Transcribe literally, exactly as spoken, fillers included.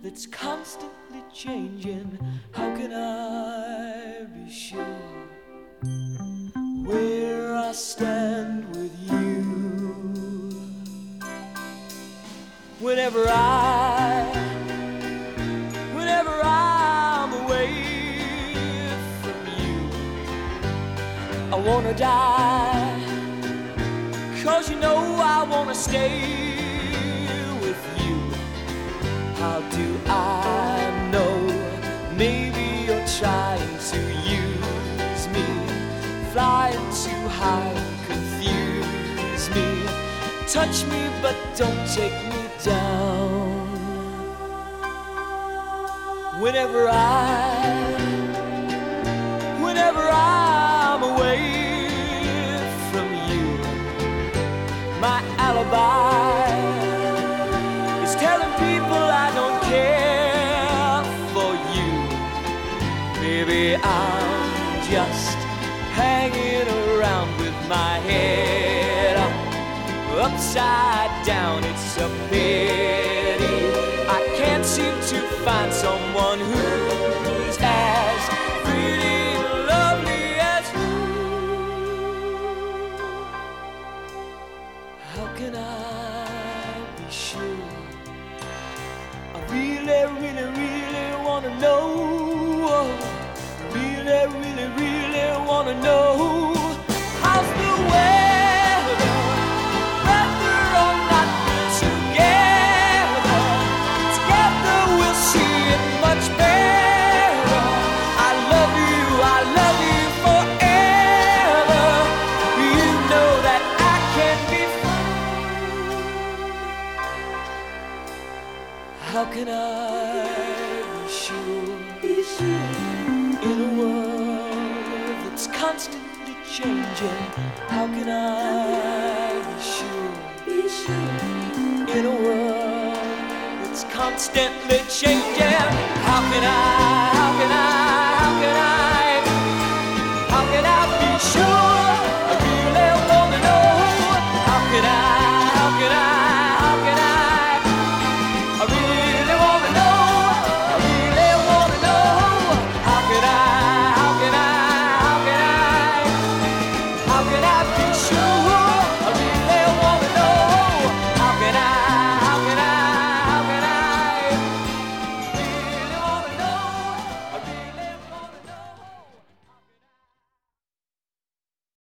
that's constantly changing. How can I be sure where I stand with you? Whenever I, whenever I'm away from you, I wanna die, 'cause you know I wanna stay with you. How do I know? Maybe you're trying to use me, flying too high, confuse me. Touch me but don't take me down. Whenever I, whenever I'm away from you, my alibi is telling people I don't care for you. Maybe I'm just hanging around with my head up, upside down. It's a pity I can't seem to find someone who's as pretty and lovely as you. How can I be sure? I really, really, really wanna know. Really, really, really wanna know. How's the weather? Whether or not we're together, together we'll see it much better. I love you, I love you forever. You know that I can't be fooled. How can I be sure? Be sure. In a world that's constantly changing, how can I be sure? Be sure. In a world that's constantly changing, how can I, how can I